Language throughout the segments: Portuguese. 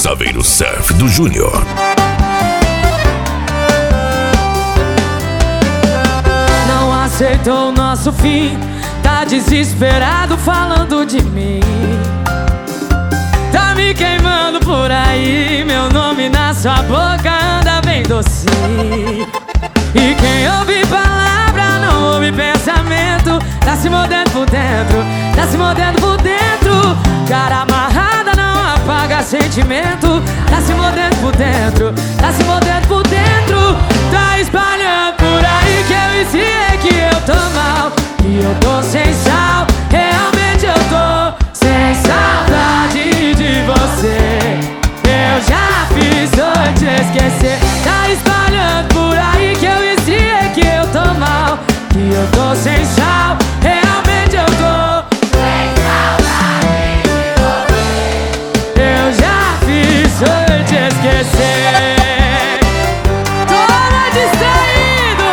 Saveiro Surf do Júnior. Não aceitou o nosso fim, tá desesperado falando de mim. Tá me queimando por aí, meu nome na sua boca anda bem docinho. E quem ouve palavra não ouve pensamento. Tá se mordendo por dentro, tá se mordendo por dentro. Cara amarrada não apaga sentimento. Tá se mordendo por dentro, tá se mordendo por dentro. Tá espalhando por aí que eu ensinei que eu tô mal, que eu tô sem sal. Realmente eu tô sem saudade de você. Eu já fiz dois te esquecer. Tá espalhando por aí que eu ensinei que eu tô mal, que eu tô sem sal. Realmente eu tô sem saudade de você. Eu já fiz dois te esquecer. Toma distraído.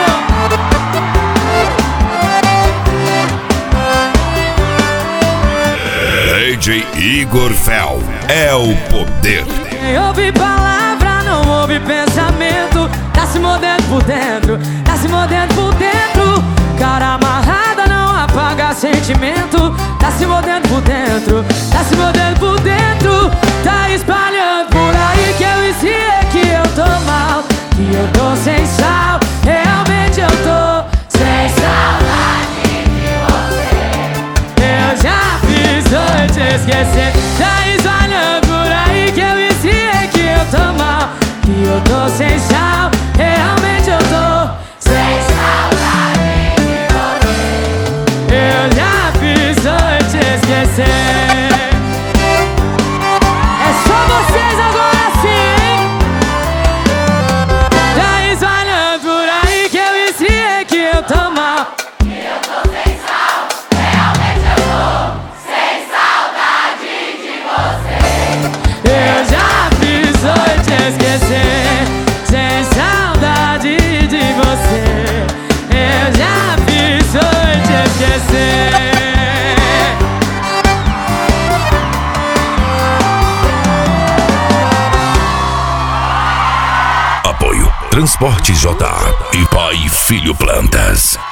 DJ Igor Fel é o poder. Quem ouve palavra não ouve pensamento. Tá se mordendo por dentro, tá se mordendo por dentro. Cara amarrada não apaga sentimento. Tá se mordendo por dentro, tá se mordendo por dentro. Tá espalhando por aí que eu ensinei que eu tô mal, que eu tô sem sal. Realmente eu tô sem saudade de você. Eu já fiz dois te esquecer. Tá espalhando por aí que eu ensinei que eu tô mal, que eu tô sem sal. Realmente eu tô sem saudade de você. Eu já fiz dois te esquecer. É só vocês agora sim, hein? Tá espalhando por aí que eu ensinei que eu tô mal, Que eu tô sem sal, realmente eu tô sem saudade de você. eu já fiz dois te esquecer. Sem saudade de você. Eu já fiz dois te esquecer. Apoio Transporte JA e Pai e Filho Plantas.